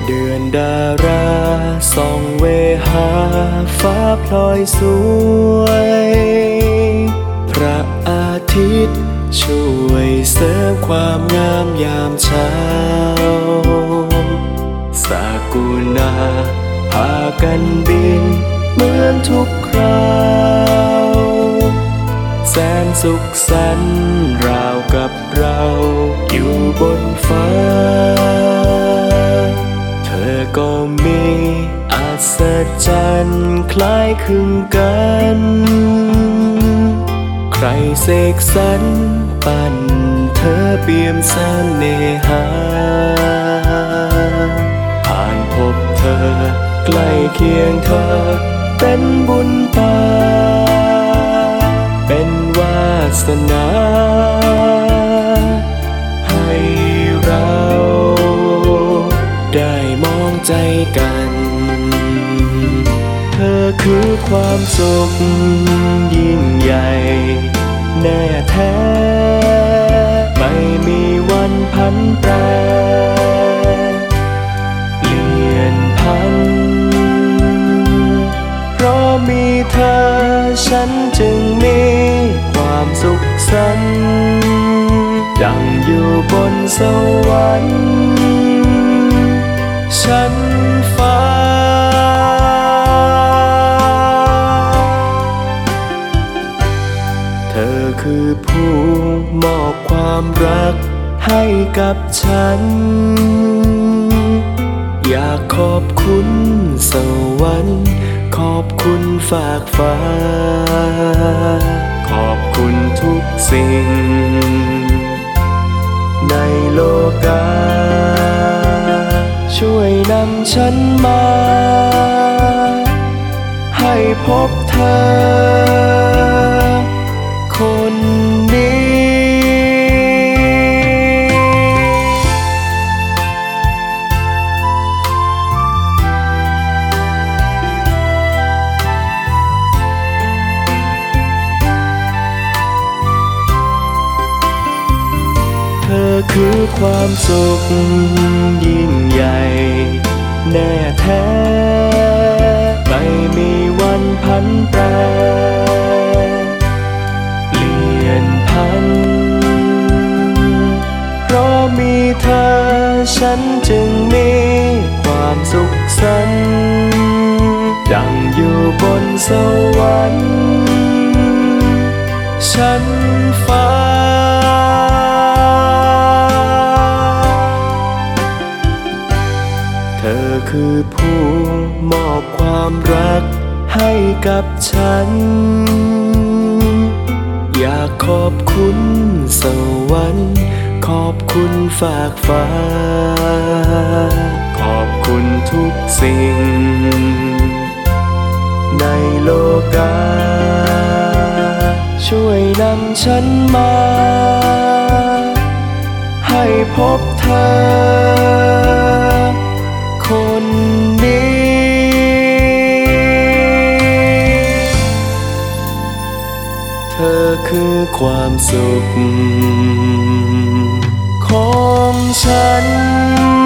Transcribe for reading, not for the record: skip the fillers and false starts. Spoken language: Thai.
เดือนดาราส่องเวหาฟ้าพลอยสวยพระอาทิตย์ช่วยเสริมความงามยามเช้าสากุณาพากันบินเหมือนทุกคราวแสนสุขสันต์ราวกับเราอยู่บนฟ้าเธอก็มีอัศจรรย์คล้ายคลึงกันใครเสกสรรปั้นเธอเปี่ยมเสน่หาผ่านพบเธอใกล้เคียงเธอเป็นบุญตาเป็นวาสนาให้เราได้มองใจกันเธอคือความสุขยิ่งใหญ่แน่แท้ไม่มีวันพันแปรเปลี่ยนพันเพราะมีเธอฉันจึงมีความสุขสันต์ดังอยู่บนสวรรค์ชั้นฟ้าเธอคือผู้มอบความรักให้กับฉันอยากขอบคุณสวรรค์ขอบคุณฝากฟ้าขอบคุณทุกสิ่งในโลกาช่วยนำฉันมาให้พบเธอคนนี้เธอคือความสุขยิ่งใหญ่แน่แท้ไม่มีวันพันแปรเปลี่ยนพันเพราะมีเธอฉันจึงมีความสุขสันต์ดังอยู่บนสวรรค์ชั้นฟ้าเธอคือผู้มอบความรักให้กับฉันอยากขอบคุณสวรรค์ขอบคุณฝากฟ้าขอบคุณทุกสิ่งในโลกาช่วยนำฉันมาให้พบเธอคนนี้เธอคือความสุขของฉัน